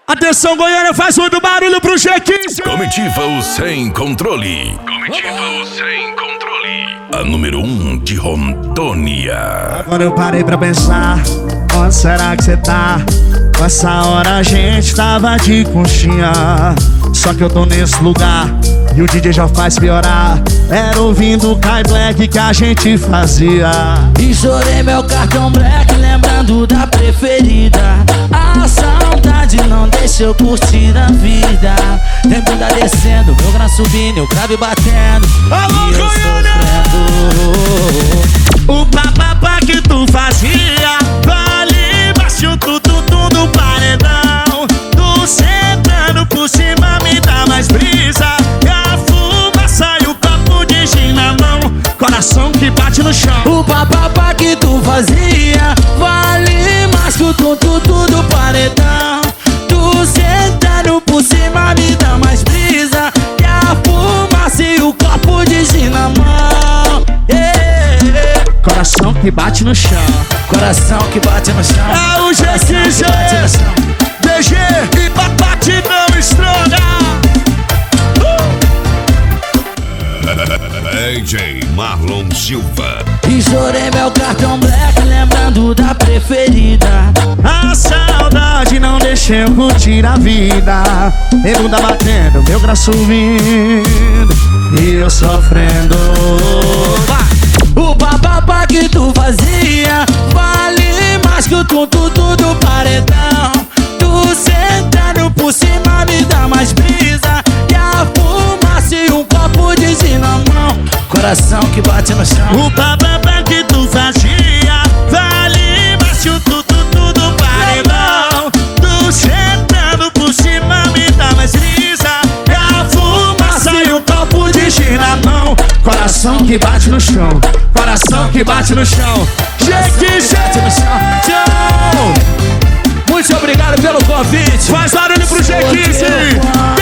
Atenção, Goiânia, faz muito barulho pro G15. Comitiva o Sem Controle. Comitiva o Sem Controle. A número 1 de Rondônia. Agora eu parei pra pensar, onde será que cê tá? Com essa hora a gente tava de conchinha. Só que eu tô nesse lugar e o DJ já faz piorar. Era ouvindo o Kai Black que a gente fazia. Estourei meu cartão black, lembrando da preferida. A saudade não deixa eu curtir a vida. Tem bunda descendo, meu grão subindo, o crave batendo. Alô, e eu sofrendo. O papapá que tu fazia, vale baixo tudo paredão. Tu sentando por cima me dá mais brisa. E a fumaça e o copo de gin na mão, coração que bate no chão. O papapá que tu fazia, vale mais que tudo paredão. Tu sentando por cima me dá mais brisa. E a fumaça e o copo de gin na mão. Coração que bate no chão. Coração que bate no chão. É o G15, DG e Papate não estraga. DJ Marlon Silva. Estourei meu cartão black, lembrando da preferida. A saudade não deixa eu curtir a vida. Meu bunda batendo, meu braço vindo e eu sofrendo. O papapá que tu fazia, vale mais que tudo paredão. Tu sentando por cima me dá mais brisa. E a fumaça e um copo de gin na mão, coração que bate no chão. O papapá que tu fazia, vale mais que tudo paredão. Tu sentando por cima me dá mais brisa. E a fumaça e um copo de gin na mão, coração que bate no chão. Coração que bate no chão. G15 no chão. Tchau. Muito obrigado pelo convite. Faz barulho pro G15.